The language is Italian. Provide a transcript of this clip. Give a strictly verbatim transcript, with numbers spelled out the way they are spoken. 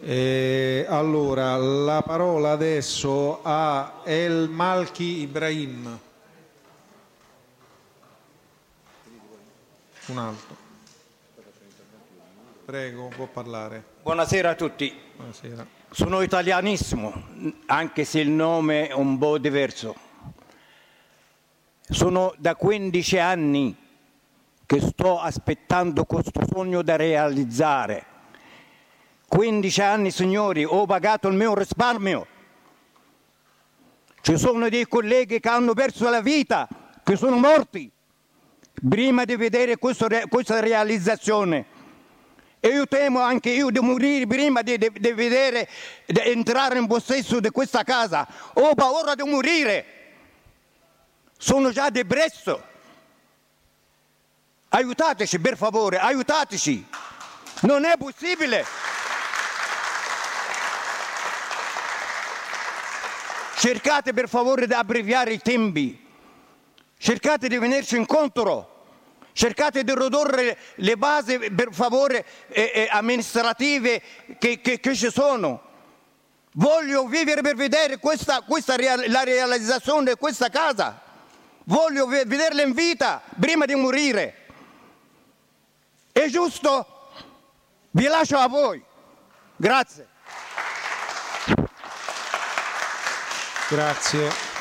Eh, allora, la parola adesso a El Malki Ibrahim. Un altro. Prego, può parlare. Buonasera a tutti. Buonasera. Sono italianissimo, anche se il nome è un po' diverso. Sono da quindici anni che sto aspettando questo sogno da realizzare. quindici anni, signori, ho pagato il mio risparmio. Ci sono dei colleghi che hanno perso la vita, che sono morti, prima di vedere questo, questa realizzazione. E io temo anche io di morire prima di, di, di vedere, di entrare in possesso di questa casa. Ho paura di morire. Sono già depresso. Aiutateci, per favore, aiutateci. Non è possibile. Cercate per favore di abbreviare i tempi. Cercate di venirci incontro. Cercate di ridurre le basi, per favore, eh, eh, amministrative che, che, che ci sono. Voglio vivere per vedere questa, questa real, la realizzazione di questa casa. Voglio vederla in vita prima di morire. È giusto? Vi lascio a voi. Grazie. Grazie.